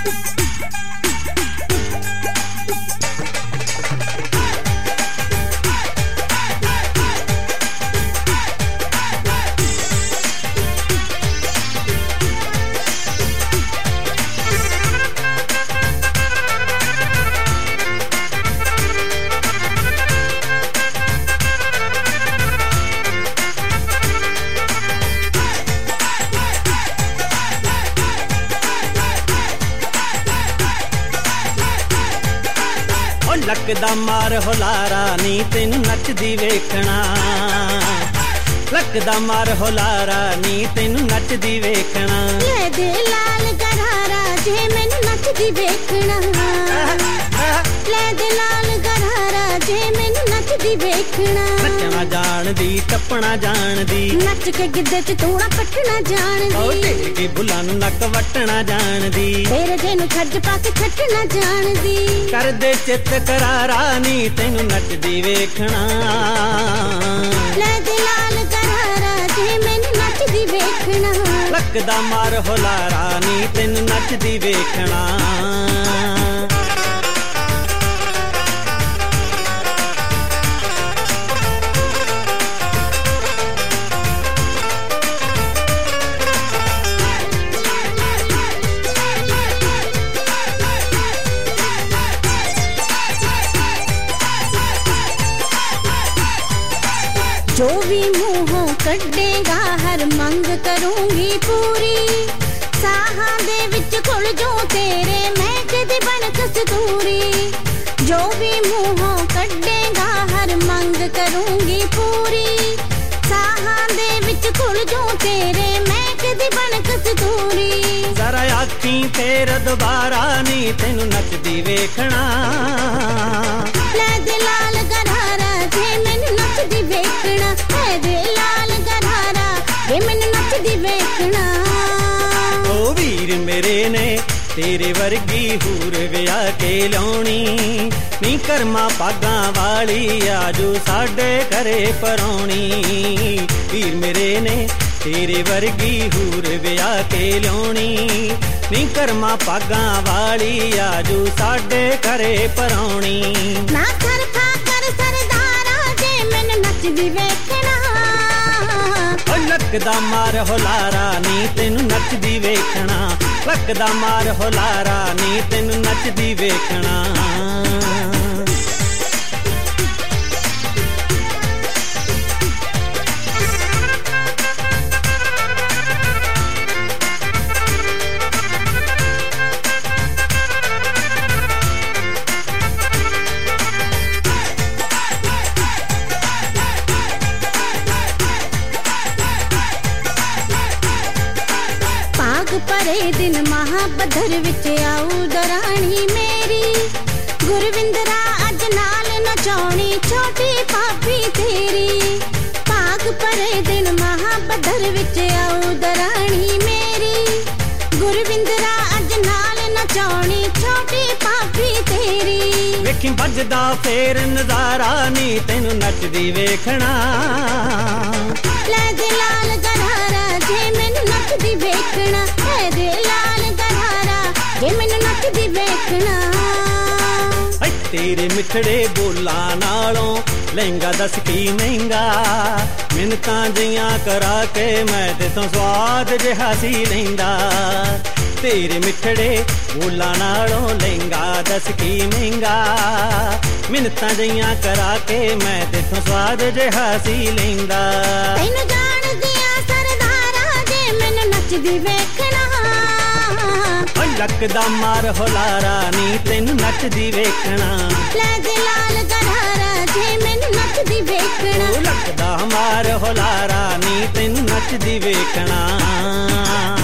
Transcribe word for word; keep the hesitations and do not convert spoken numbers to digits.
ਲੱਗਦਾ ਮਾਰ ਹੁਲਾਰਾ ਨੀ ਤੈਨੂੰ ਨੱਚਦੀ ਵੇਖਣਾ ਲੱਗਦਾ ਮਾਰ ਹੁਲਾਰਾ ਨੀ ਤੈਨੂੰ ਨੱਚਦੀ ਵੇਖਣਾ ਲੈ ਦੇ ਲਾਲ ਗਰਾਰਾ ਜੇ ਮੈਨੂੰ ਨੱਚਦੀ ਵੇਖਣਾ ਲੈ ਦੇ ਲਾਲ ਗਰਾਰਾ ਜੇ ਮੈਨੂੰ ਨੱਚਦੀ ਵੇਖਣਾ ਨੱਚਣਾ ਜਾਣਦੀ ਟੱਪਣਾ ਜਾਣਦੀ ਨੱਚ ਕੇ ਗਿੱਧੇ ਚ ਤੂਣਾ ਪੱਟਣਾ ਜਾਣਦੀ ਓ ਢੇਰ ਕੇ ਬੁੱਲਾਂ ਨੂੰ ਨੱਕ ਵੱਟਣਾ ਜਾਣਦੀ ਤੇਰੇ ਜੇ ਨੂੰ ਖੱਜ ਪਾ ਕੇ ਛੱਟਣਾ ਜਾਣਦੀ ਕਰਦੇ ਚਿੱਤ ਕਰਾਰਾ ਨੀ ਤੈਨੂੰ ਨੱਚਦੀ ਵੇਖਣਾ ਲੈ ਦੇ ਲਾਲ ਗਰਾਰਾ ਜੇ ਮੈਨੂੰ ਨੱਚਦੀ ਵੇਖਣਾ ਲੱਗਦਾ ਮਾਰ ਹੁਲਾਰਾ ਨੀ ਤੈਨੂੰ ਨੱਚਦੀ ਵੇਖਣਾ जो भी मुँहों कड्डेगा हर मंग करूंगी पूरी साहां दे विच खुल जो तेरे महक दी बन कस्तूरी जो भी मुँहों कड्डेगा हर मंग करूंगी पूरी साहां दे विच खुल जो तेरे महक दी बन कस्तूरी जरा आखी फेर दोबारा नी तैनू नचदी वेखना ले दे लाल गरारा जे मैनू नचदी वेखना ले दे लाल गरारा जे मैनू नचदी वेखना ओ वीर मेरे ने तेरे वर्गी हूर विआह के लियाउणी नी कर्मा पागां वाली आजू साडे घरे परौणी वीर मेरे ने तेरे वर्गी हूर विआह के लियाउणी नी कर्मा पागां वाली आजू साडे घरे परौणी ना कर फा कर सरदारा जे मैनू नचदी वेखना ओ लगदा मार हुलारा नी तैनू नचदी वेखना लगदा मार हुलारा नी तैनू नचदी वेखना परे दिन महाबधर विच आऊ दराणी मेरी गुरविंदरा अज नाल नचाउणी छोटी पापी तेरी भाग परे दिन महाबधर विच आऊ दराणी मेरी गुरविंदरा अज नाल नचाउणी छोटी पापी तेरी वेखी बजदा फेर नजारा नी तैनू नचदी वेखना ले दे लाल गरारा जे मैनू नचदी वेखना ले दे लाल गरारा जे मैनू नचदी वेखना तेरे मिठड़े बोला नालों लहंगा दस की महंगा मिन्नतां जियां करा के मैं ते तो स्वाद जिहा सी लैंदा तेरे मिठड़े बोला नालों लहंगा दस की महंगा मिन्नतां जियां करा के मैं ते तो स्वाद जिहा सी लैंदा तैनू जान दिया सरदारा जे मैनू नचदी वेखना लगदा मार हुलारा नी तैनू नचदी वेखना ले दे लाल गरारा जे मैनू नचदी वेखना लगदा मार हुलारा नी तैनू नचदी वेखना।